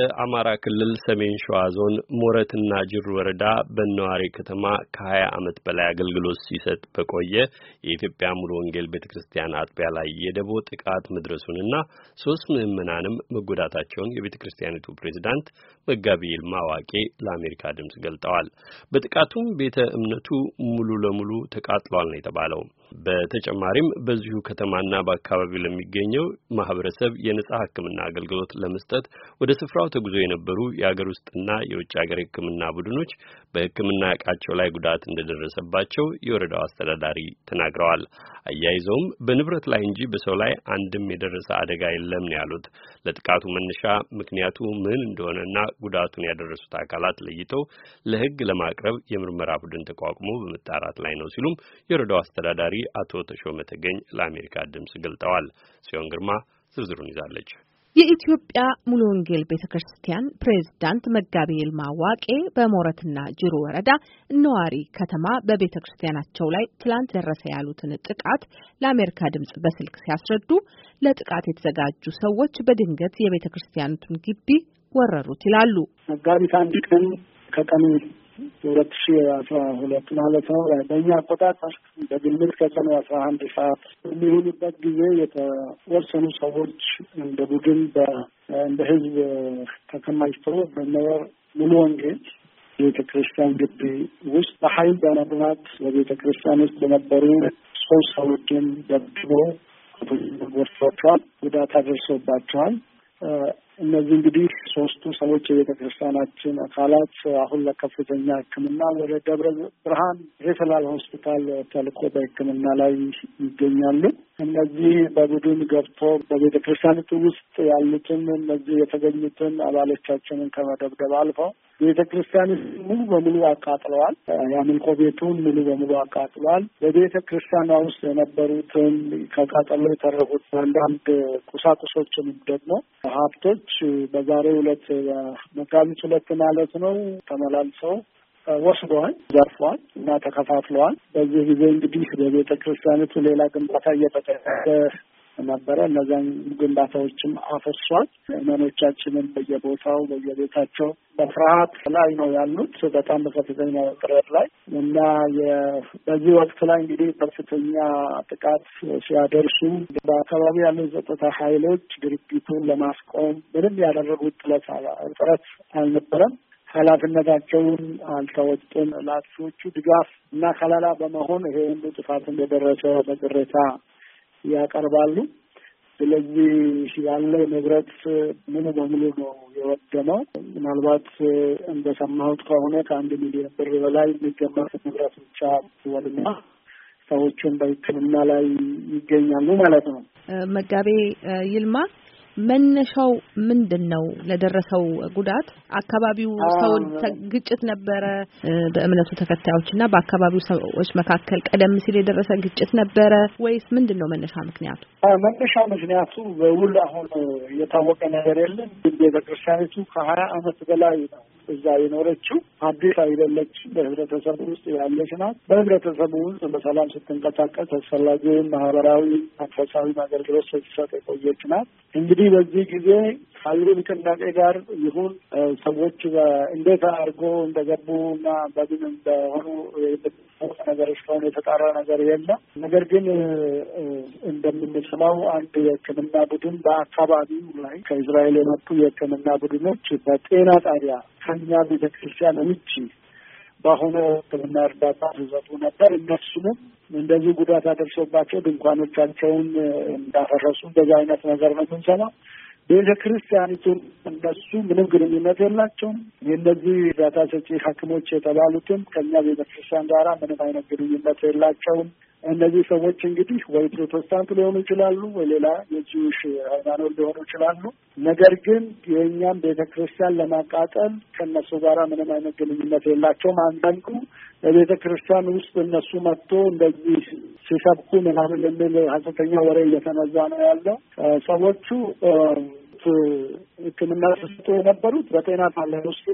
በአማራ ክልል ሰሜን ሸዋ ዞን ሞረትና ጅሩ ወረዳ በነዋሪ ከተማ ከ20 ዓመት በላይ አገልግሎት ሲሰጥ በቆየ የኢትዮጵያ ሙሉ ወንጌል ቤተክርስቲያን አጥቢያ ላይ የደቦ ጥቃት መድረሱንና 3 ምዕመናንም መጎዳታቸውን የቤተክርስቲያኒቱ ፕሬዝዳንት መጋቢ ይልማ ዋቄ ለአሜሪካ ድምጽ ገልጠዋል። በጥቃቱም ቤተ እምነቱ ሙሉ ለሙሉ ተቃጥሏል ነው የተባለው። በተጨማሪም በዚሁ ከተማና በአካባቢው ለሚገኘው ማህበረሰብ የነጻ ሕክምና አገልግሎት ለመስጠት ወደ ስፍራው ተጉዞ የነበሩ የአገር ውስጥና የውጭ ሀገር ሕክምና ቡድኖች በሕክምና ዕቃቸው ላይ ጉዳት እንደደረሰባቸው የወረዳው አስተዳዳሪ ተናግረዋል። አያይዘውም በንብረት ላይ እንጂ በሰው ላይ አንድም የደረሰ አደጋ የለም ነው ያሉት። ለጥቃቱ መነሻ ምክንያቱ ምን እንደሆነና ጉዳቱን ያደረሱት አካላት ለይተው ለሕግ ለማቅረብ የምርመራ ቡድን ተቋቁሞ በመጣራት ላይ ነው ሲሉም የወረዳው አስተዳዳሪ አቶ ተሾመ ተገኝ ለአሜሪካ ድምጽ ገልጠዋል። ጽዮን ግርማ ዝርዝሩን ይዛለች። የኢትዮጵያ ሙሉ ወንጌል ቤተክርስቲያን ፕሬዝዳንት መጋቢ ይልማ ዋቄ በሞረትና ጅሩ ወረዳ ነዋሪ ከተማ በቤተክርስቲያናቸው ላይ ትላንት ደረሰ ያሉትን ጥቃት ለአሜሪካ ድምጽ በስልክ ሲያስረዱ ለጥቃት የተዘጋጁ ሰዎች በድንገት የቤተክርስቲያኑን ግቢ ወረሩት ይላሉ። መጋቢት አንድ ቀን ከቀኑ 2012 ማለት ነው። በእኛ አቆጣጠር በግምት ከቀኑ 11 ሰዓት የሚሆኑበት ጊዜ የተወሰኑ ሰዎች እንደ ቡድን እንደ ህዝብ ተከማችተው በመወር ሙሉ ወንጌል ቤተ ክርስቲያን ግቢ ውስጥ በኃይል በመግባት በቤተ ክርስቲያን ውስጥ በነበሩ 3 ሰዎችን ደብድበው ወስደዋል፣ ጉዳት አድርሶባቸዋል። እነዚህ እንግዲህ 3ቱ ሰዎች የቤተ ክርስቲያናችን አካላት አሁን ለከፍተኛ ሕክምና ወደ ደብረ ብርሃን ሬፈራል ሆስፒታል ተልኮ በሕክምና ላይ ይገኛሉ። እነዚህ በቡድን ገብቶ በቤተ ክርስቲያኒቱ ውስጥ ያሉትን እነዚህ የተገኙትን አባሎቻችንን ከመደብደብ አልፈው ቤተ ክርስቲያን ሙሉ በሙሉ አቃጥለዋል። የአምልኮ ቤቱን ሙሉ በሙሉ አቃጥለዋል። በቤተ ክርስቲያኗ ውስጥ የነበሩትን ከቃጠሎ የተረፉት አንዳንድ ቁሳቁሶችን ደግሞ ሀብቶች በዛሬው ዕለት መጋቢት 2 ማለት ነው ተመላልሰው ወስደዋል፣ ዘርፈዋል እና ተከፋፍለዋል። በዚህ ጊዜ እንግዲህ በቤተ ክርስቲያኒቱ ሌላ ግንባታ እየተደረገ ነበረ። እነዛን ግንባታዎችም አፈርሷል። ምዕመኖቻችንን በየቦታው በየቤታቸው በፍርሃት ላይ ነው ያሉት፣ በጣም በከፍተኛ ውጥረት ላይ እና በዚህ ወቅት ላይ እንግዲህ ከፍተኛ ጥቃት ሲያደርሱ በአካባቢ ያሉ የጸጥታ ኃይሎች ድርጊቱን ለማስቆም ምንም ያደረጉት ጥረት አልነበረም። ኃላፊነታቸውን አልተወጡም። ለአጥፊዎቹ ድጋፍ እና ከለላ በመሆን ይሄ ሁሉ ጥፋት እንደደረሰ በቅሬታ ያቀርባሉ። ስለዚህ ያለው ንብረት ሙሉ በሙሉ ነው የወደመው። ምናልባት እንደሰማሁት ከሆነ ከ1 ሚሊዮን ብር በላይ የሚገመት ንብረት ብቻ ወድማ ሰዎችን በሕክምና ላይ ይገኛሉ ማለት ነው። መጋቤ ይልማ መነሻው ምንድነው? ለደረሰው ጉዳት አካባቢው ሰው ግጭት ነበረ? በእምነቱ ተከታዮችና በአካባቢው ሰዎች መካከል ቀደም ሲል የደረሰ ግጭት ነበረ ወይስ ምንድነው መነሻ ምክንያቱ? መነሻ ምክንያቱ በውል አሁን የታወቀ ነገር የለም። ቤተክርስቲያኒቱ ከ20 ዓመት በላይ ነው እዛ የኖረችው። አዲስ አይደለችም። በህብረተሰቡ ውስጥ ያለች ናት። በህብረተሰቡ ውስጥ በሰላም ስትንቀሳቀስ አስፈላጊውን ማህበራዊ፣ መንፈሳዊ አገልግሎት ስትሰጥ የቆየች ናት። እንግዲህ በዚህ ጊዜ ካሉ ንቅናቄ ጋር ይሁን ሰዎች እንዴት አድርጎ እንደገቡ እና በምን እንደሆኑ ነገር እስካሁን የተጣራ ነገር የለም። ነገር ግን እንደምንሰማው አንድ የሕክምና ቡድን በአካባቢው ላይ ከእስራኤል የመጡ የሕክምና ቡድኖች በጤና ጣቢያ ከኛ ቤተክርስቲያን ውጪ በአሁኑ ሕክምና እርዳታ ሲሰጡ ነበር። እነሱንም እንደዚህ ጉዳት አደርሶባቸው ድንኳኖቻቸውን እንዳፈረሱ እንደዚህ አይነት ነገር ነው የምንሰማው። ቤተ ክርስቲያኒቱን እነሱ ምንም ግንኙነት የላቸውም። የእነዚህ እርዳታ ሰጪ ሐኪሞች የተባሉትም ከኛ ቤተ ክርስቲያን ጋር ምንም አይነት ግንኙነት የላቸውም። እነዚህ ሰዎች እንግዲህ ወይ ፕሮቴስታንት ሊሆኑ ይችላሉ፣ ወይ ሌላ የጂውሽ ሃይማኖት ሊሆኑ ይችላሉ። ነገር ግን የእኛም ቤተ ክርስቲያን ለማቃጠል ከእነሱ ጋር ምንም አይነት ግንኙነት የላቸውም። አንዳንዱ በቤተ ክርስቲያን ውስጥ እነሱ መጥቶ እንደዚህ ሲሰብኩ ምናምን የሚል ሐሰተኛ ወሬ እየተነዛ ነው ያለው። ሰዎቹ ሕክምና ሲሰጡ የነበሩት በጤና ጣቢያ ውስጥ ነው።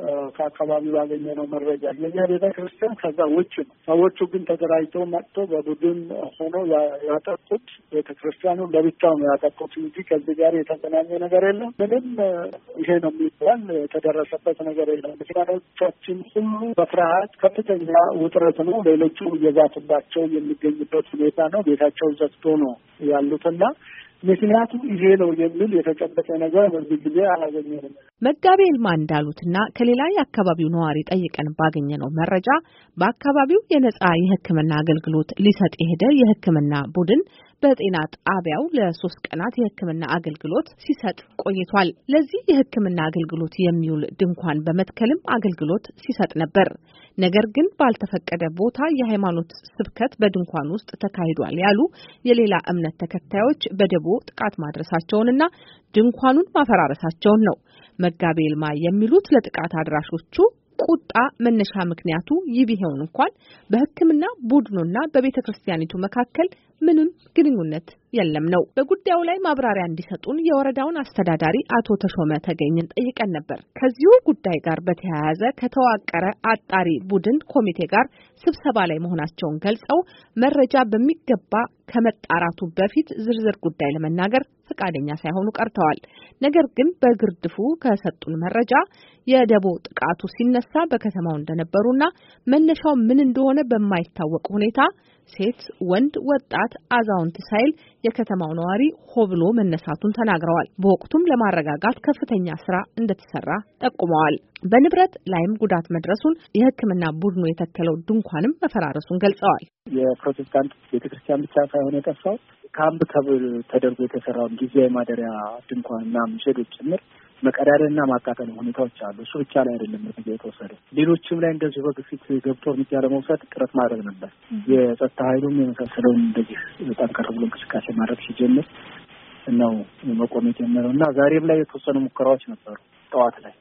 ከአካባቢው ባገኘነው መረጃ የኛ ቤተክርስቲያን ከዛ ውጭ ነው። ሰዎቹ ግን ተደራጅተው መጥተው በቡድን ሆነው ያጠቁት ቤተክርስቲያኑ ለብቻው ነው ያጠቁት እንጂ ከዚህ ጋር የተገናኘ ነገር የለም። ምንም ይሄ ነው የሚባል የተደረሰበት ነገር የለም። ክርስቲያኖቻችን ሁሉ በፍርሃት ከፍተኛ ውጥረት ነው። ሌሎቹ እየዛቱባቸው የሚገኝበት ሁኔታ ነው። ቤታቸው ዘግቶ ነው ያሉትና ምክንያቱ ይሄ ነው የሚል የተጨበጠ ነገር በዚህ ጊዜ አላገኘንም። መጋቤ ይልማ እንዳሉትና ከሌላ የአካባቢው ነዋሪ ጠይቀን ባገኘነው መረጃ በአካባቢው የነጻ የሕክምና አገልግሎት ሊሰጥ የሄደ የሕክምና ቡድን በጤና ጣቢያው ለ3 ቀናት የሕክምና አገልግሎት ሲሰጥ ቆይቷል። ለዚህ የሕክምና አገልግሎት የሚውል ድንኳን በመትከልም አገልግሎት ሲሰጥ ነበር። ነገር ግን ባልተፈቀደ ቦታ የሃይማኖት ስብከት በድንኳን ውስጥ ተካሂዷል ያሉ የሌላ እምነት ተከታዮች በደቦ ጥቃት ማድረሳቸውንና ድንኳኑን ማፈራረሳቸውን ነው። መጋቤ ይልማ የሚሉት ለጥቃት አድራሾቹ ቁጣ መነሻ ምክንያቱ ይህ ቢሆን እንኳን በሕክምና ቡድኑና በቤተክርስቲያኒቱ መካከል ምንም ግንኙነት የለም ነው። በጉዳዩ ላይ ማብራሪያ እንዲሰጡን የወረዳውን አስተዳዳሪ አቶ ተሾመ ተገኝን ጠይቀን ነበር። ከዚሁ ጉዳይ ጋር በተያያዘ ከተዋቀረ አጣሪ ቡድን ኮሚቴ ጋር ስብሰባ ላይ መሆናቸውን ገልጸው መረጃ በሚገባ ከመጣራቱ በፊት ዝርዝር ጉዳይ ለመናገር ፈቃደኛ ሳይሆኑ ቀርተዋል። ነገር ግን በግርድፉ ከሰጡን መረጃ የደቦ ጥቃቱ ሲነሳ በከተማው እንደነበሩና መነሻው ምን እንደሆነ በማይታወቅ ሁኔታ ሴት፣ ወንድ፣ ወጣት፣ አዛውንት ሳይል የከተማው ነዋሪ ሆብሎ መነሳቱን ተናግረዋል። በወቅቱም ለማረጋጋት ከፍተኛ ስራ እንደተሰራ ጠቁመዋል። በንብረት ላይም ጉዳት መድረሱን የሕክምና ቡድኑ የተከለው ድንኳንም መፈራረሱን ገልጸዋል። የፕሮቴስታንት ቤተክርስቲያን ብቻ ሳይሆን የጠፋው ካምፕ ተደርጎ የተሰራውን ጊዜያዊ ማደሪያ ድንኳንና ሼዶች ጭምር መቀዳደልና ማቃጠል ሁኔታዎች አሉ። እሱ ብቻ ላይ አይደለም እርምጃ የተወሰደ፣ ሌሎችም ላይ እንደዚሁ በግፊት ገብቶ እርምጃ ለመውሰድ ጥረት ማድረግ ነበር። የጸጥታ ኃይሉም የመሳሰለውን እንደዚህ ጠንከር ብሎ እንቅስቃሴ ማድረግ ሲጀምር ነው መቆም የጀመረው እና ዛሬም ላይ የተወሰኑ ሙከራዎች ነበሩ። ጠዋት ላይ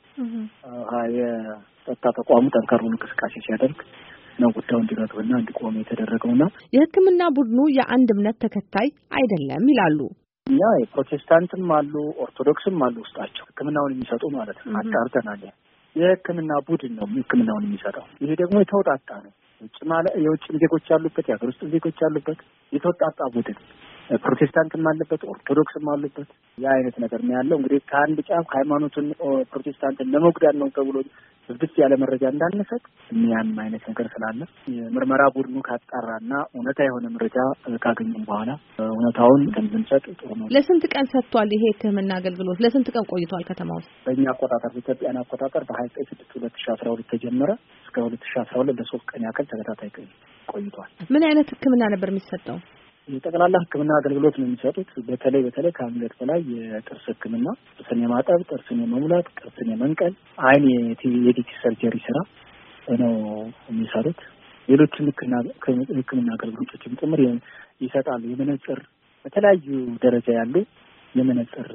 የጸጥታ ተቋሙ ጠንከር ብሎ እንቅስቃሴ ሲያደርግ ነው ጉዳዩ እንዲረግብና እንዲቆም የተደረገውና የሕክምና ቡድኑ የአንድ እምነት ተከታይ አይደለም ይላሉ። እኛ የፕሮቴስታንትም አሉ ኦርቶዶክስም አሉ ውስጣቸው ሕክምናውን የሚሰጡ ማለት ነው። አጣርተናል። የሕክምና ቡድን ነው ሕክምናውን የሚሰጠው። ይሄ ደግሞ የተውጣጣ ነው። የውጭ ዜጎች ያሉበት፣ የሀገር ውስጥ ዜጎች ያሉበት የተውጣጣ ቡድን ፕሮቴስታንትም አለበት፣ ኦርቶዶክስም አለበት። ያ አይነት ነገር ነው ያለው። እንግዲህ ከአንድ ጫፍ ሃይማኖቱን ፕሮቴስታንትን ለመጉዳት ነው ተብሎ ስድስት ያለ መረጃ እንዳንሰጥ ያም አይነት ነገር ስላለ የምርመራ ቡድኑ ካጣራና እውነታ የሆነ መረጃ ካገኘን በኋላ እውነታውን እንደምንሰጥ ጥሩ ነው። ለስንት ቀን ሰጥቷል ይሄ ሕክምና አገልግሎት? ለስንት ቀን ቆይቷል ከተማ ውስጥ? በእኛ አቆጣጠር በኢትዮጵያን አቆጣጠር በ29/6/2012 ተጀመረ እስከ 2012 ለ3 ቀን ያክል ተከታታይ ቆይቷል። ምን አይነት ሕክምና ነበር የሚሰጠው? የጠቅላላ ሕክምና አገልግሎት ነው የሚሰጡት። በተለይ ከአንገት በላይ የጥርስ ሕክምና፣ ጥርስን የማጠብ፣ ጥርስን የመሙላት፣ ጥርስን የመንቀል፣ አይን የዲቲ ሰርጀሪ ስራ ነው የሚሰሩት። ሌሎችም ሕክምና አገልግሎቶችም ጭምር ይሰጣሉ። የመነጽር በተለያዩ ደረጃ ያሉ የመነጽር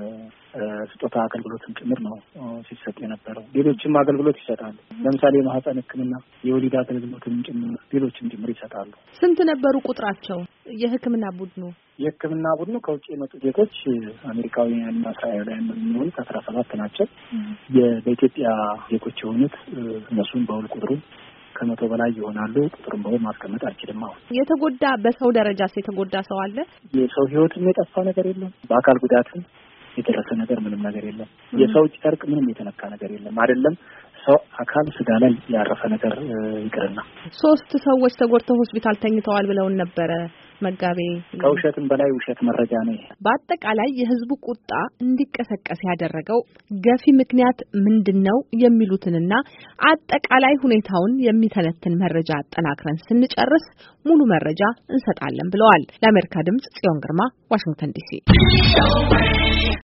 ስጦታ አገልግሎትም ጭምር ነው ሲሰጥ የነበረው። ሌሎችም አገልግሎት ይሰጣሉ። ለምሳሌ የማህፀን ሕክምና፣ የወሊድ አገልግሎትም ጭምር ሌሎችም ጭምር ይሰጣሉ። ስንት ነበሩ ቁጥራቸው የሕክምና ቡድኑ? የሕክምና ቡድኑ ከውጭ የመጡ ዜጎች አሜሪካውያንና እስራኤላውያን የሚሆኑት 17 ናቸው። በኢትዮጵያ ዜጎች የሆኑት እነሱን በውል ቁጥሩ ከመቶ በላይ ይሆናሉ። ቁጥሩን በውል ማስቀመጥ አልችልም። አሁን የተጎዳ በሰው ደረጃ የተጎዳ ሰው አለ? የሰው ሕይወትም የጠፋ ነገር የለም። በአካል ጉዳትም የደረሰ ነገር ምንም ነገር የለም። የሰው እጅ ጨርቅ ምንም የተነካ ነገር የለም። አይደለም ሰው አካል ስጋ ላይ ያረፈ ነገር ይቅርና 3 ሰዎች ተጎድተው ሆስፒታል ተኝተዋል ብለውን ነበረ መጋቤ። ከውሸትም በላይ ውሸት መረጃ ነው። በአጠቃላይ የህዝቡ ቁጣ እንዲቀሰቀስ ያደረገው ገፊ ምክንያት ምንድነው የሚሉትንና አጠቃላይ ሁኔታውን የሚተነትን መረጃ አጠናክረን ስንጨርስ ሙሉ መረጃ እንሰጣለን ብለዋል። ለአሜሪካ ድምጽ ጽዮን ግርማ፣ ዋሽንግተን ዲሲ።